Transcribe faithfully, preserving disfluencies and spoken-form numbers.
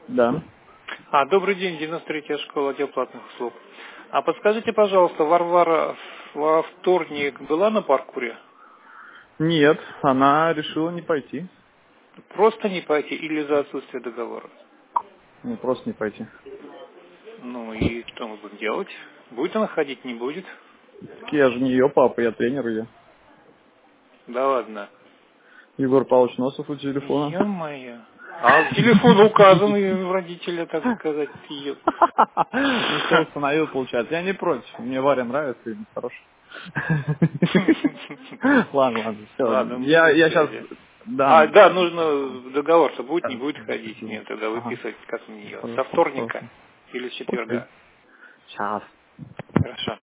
Да. А, добрый день, девяносто третья школа, отдел платных услуг. А подскажите, пожалуйста, Варвара во вторник была на паркуре? Нет, она решила не пойти. Просто не пойти или за отсутствие договора? Не, просто не пойти. Ну и что мы будем делать? Будет она ходить, не будет? Так я же не ее папа, я тренер ее. Да ладно. Егор Павлович Носов у телефона. Ё-моё. А телефон указан у родителя, так сказать, ее. Ну все, установил, получается. Я не против. Мне Варя нравится, и хорошо. Ладно, ладно, все. Ладно, мы Я, на я сейчас связи. А, дам. да, нужно договор-то будет, не Сейчас, будет одну ходить. секунду. Мне тогда Ага. выписать, как мне ее. Со Хорошо, вторника хорошо. или с Окей. четверга? Сейчас. Хорошо.